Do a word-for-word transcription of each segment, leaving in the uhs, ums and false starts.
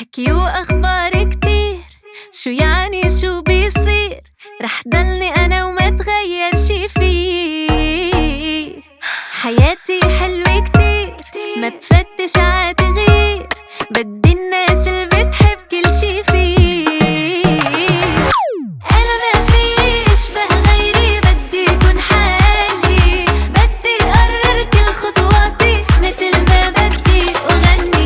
حكي وأخبار كتير، شو يعني شو بيصير؟ رح ضلني أنا وما تغير شي فيه. حياتي حلوة كتير، ما بفتش عتغير، بدي الناس اللي بتحب كل شي فيه. أنا ما في أشبه غيري، بدي كون حالي، بدي أقرر كل خطواتي متل ما بدي، وغني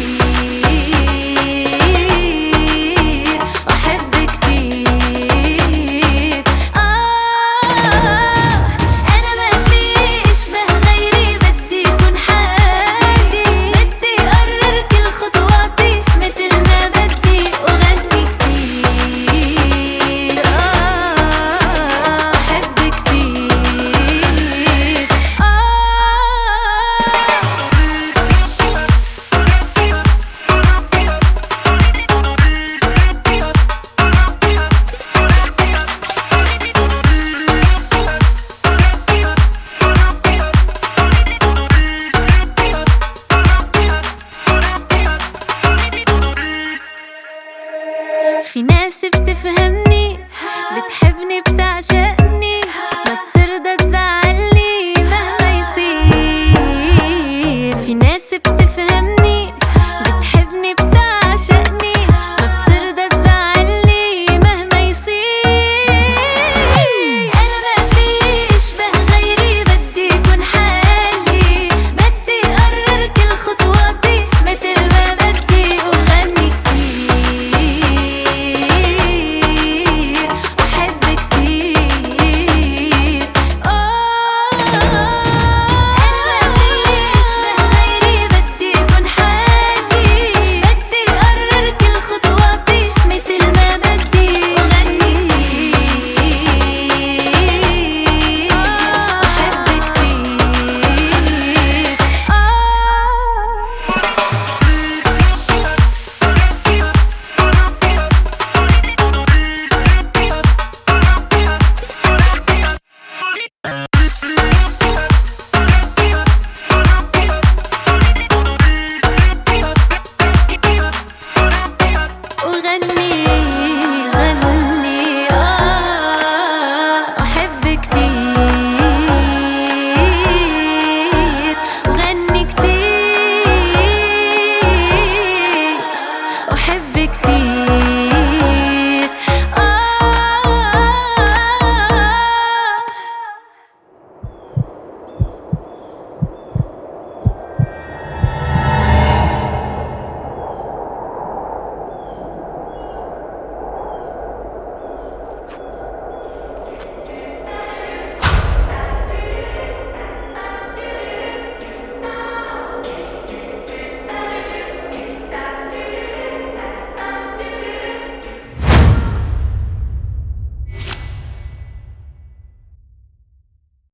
كتير وأحب كتير. آه أنا ما في أشبه غيري، بدي كون حالي، بدي أقرر كل خطواتي متل ما بدي، وغني كتير. آه أحب كتير. آه في ناس